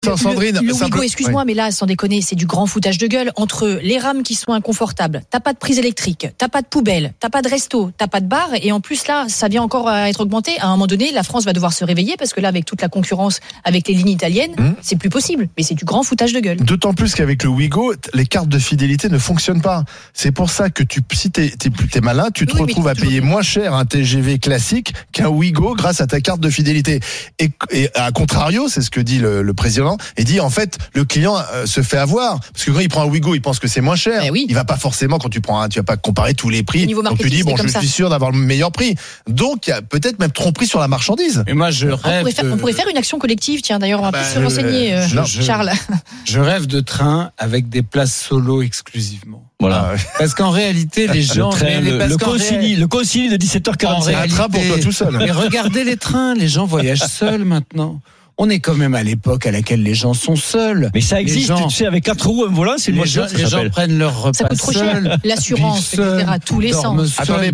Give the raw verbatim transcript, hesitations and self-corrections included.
attends, le, Sandrine, le c'est un Ouigo, peu- excuse-moi, oui. mais là, sans déconner, c'est du grand foutage de gueule entre les rames qui sont inconfortables. T'as pas de prise électrique, t'as pas de poubelle, t'as pas de resto, t'as pas de bar, et en plus là, ça vient encore à être augmenté. À un moment donné, la France va devoir se réveiller parce que là, avec toute la concurrence avec les lignes italiennes, Mmh. c'est plus possible. Mais c'est du grand foutage de gueule. D'autant plus qu'avec le Ouigo, t- les cartes de fidélité ne fonctionnent pas. C'est pour ça que tu, si t'es, t'es, t'es malin, tu te Oui, mais retrouves à toujours- payer moins cher un T G V classique qu'un Ouigo grâce à ta carte de fidélité. Et, et à contrario, c'est ce que dit le, le président, il dit en fait, le client euh, se fait avoir. Parce que quand il prend un Ouigo, il pense que c'est moins cher. Eh oui. Il va pas forcément, quand tu prends un, tu vas pas comparer tous les prix. Niveau Donc tu marketing, dis, bon, c'est je comme ça. suis sûr d'avoir le meilleur prix. Donc, il y a peut-être même tromperie sur la marchandise. Et moi, je On rêve. pourrait, faire, de- on pourrait faire une action collective, tiens, d'ailleurs, on va Ah bah, plus se renseigner, euh, je- je- Charles. Je rêve de train avec des places solo exclusivement. Voilà. Ah ouais. Parce qu'en réalité, les gens. le, train, mais- mais le, parce le qu'en concili, ré- le concili de dix-sept heures En quarante-cinq. Un train pour toi tout seul. Mais regardez les trains, les gens voyagent seuls maintenant. On est quand même à l'époque à laquelle les gens sont seuls. Mais ça Les existe, gens- tu sais, avec quatre roues, un volant, c'est une Les voiture, gens, ça les gens s'appelle. prennent leur repas Ça coûte trop cher. seuls, L'assurance, vivent et cetera, seuls, tous les dorment sens. seuls. Attendez,